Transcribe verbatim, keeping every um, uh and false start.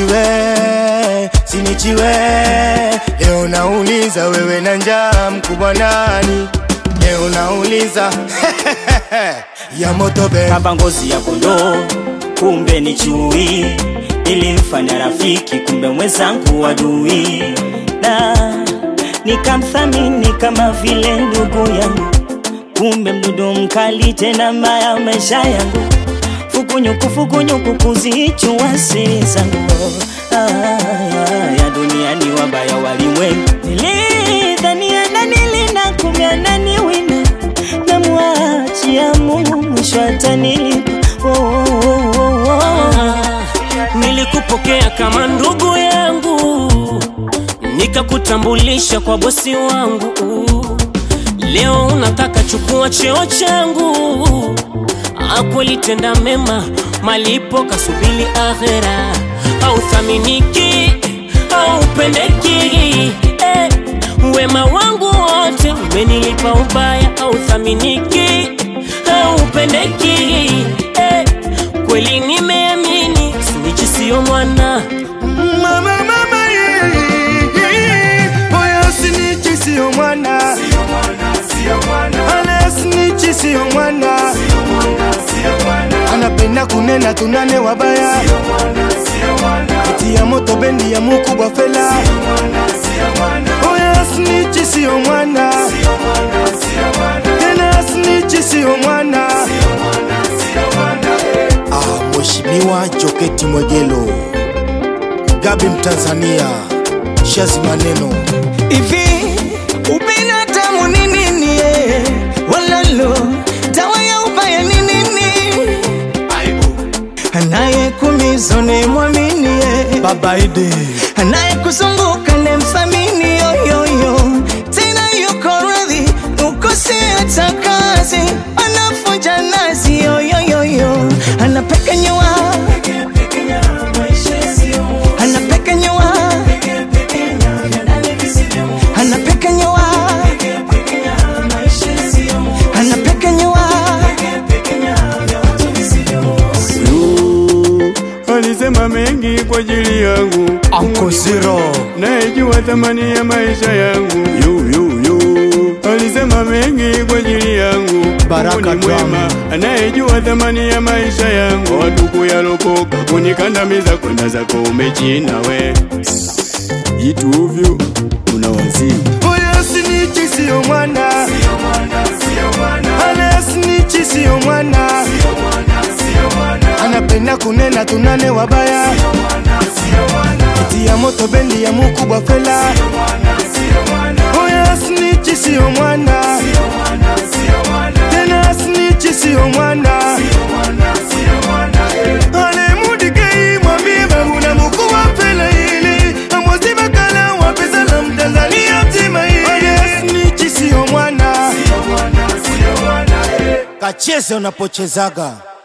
Sinichiwe, sinichiwe. Leo nauliza wewe na njaa mkubwa nani? Leo nauliza ya moto be. Kava ngozi ya kondoo, kumbe ni chui. Nilimfanya rafiki, kumbe mwenzangu adui. Na nikamthamini kama vile ndugu yangu, kumbe mdudu mkali tena mbaya maisha yangu. Fukunyuku fukunyuku kuzichua siri zangu. Ah, ya dunia ni wabaya walimwengu. Nilidhania na nilina kumbe ananiwina, na muachia Mungu mwisho atanilipa. Oh, oh, oh, oh. Nilikupokea kama ndugu yangu, nikakutambulisha kwa bosi wangu. Leo unataka chukua cheo changu. Akweli tenda mema, malipo kasubili akhera. Hauthaminiki, haupendeki, eh. Wema wangu wote umenilipa ubaya. Hauthaminiki, haupendeki, eh. Kweli nimeamini, snitch sio mwana. Mama mama yee, oya snitch sio mwana. Sio mwana, sio mwana. Ale snitch sio mwana. Sio mwana, sio mwana. Anapenda kunena tunane wabaya. Sio mwana, sio mwana. Eti ya moto bendi ya mkubwa fela. Sio mwana, sio mwana. Oya snitch sio mwana. Sio mwana, sio mwana. Tena snitch sio mwana. Sio mwana, sio mwana. Ah, Mheshimiwa Joketi Mwegelo, Gabi Mtanzania, Shazi Maneno. Hivi ubinadamu ni nini eh? Walalo dawa ya ubaya ni nini? Aibu. Anayekumiza ni mwamini eh. Baba Ide. Anayekuzunguka ni mthamini yo yo yo. Tena yuko radhi ukose hata kazi. Anafunja nazi yo yo yo yo. Anapekenywa alisema mengi kwa ajili yangu. Uncle Zero, najua thamani ya maisha yangu. Yo yo yo, alisema mengi kwa ajili yangu. Baraka mwema, anayejua thamani ya maisha yangu. Watu kuyalopoka kunikandamiza kwenda zako umechina we. Itu ovyo unawazimu. oya snitch sio mwana. Sio mwana, sio mwana. Ale snitch sio mwana. Sio mwana, sio mwana. Anapenda kunena tunane wabaya. Sio mwana, sio mwana. Eti ya moto bendi ya mkubwa fela. Sio mwana, sio mwana. Oya snitch sio mwana. Sio mwana, sio mwana. Tena snitch sio mwana. Sio mwana, sio mwana. Ale mudike mwambie babu na mkubwa fela hili. Amozi bakala wapesa la Mtanzania mzima hili. Oya snitch sio mwana. Sio mwana, sio mwana. Kacheze unapochezaga.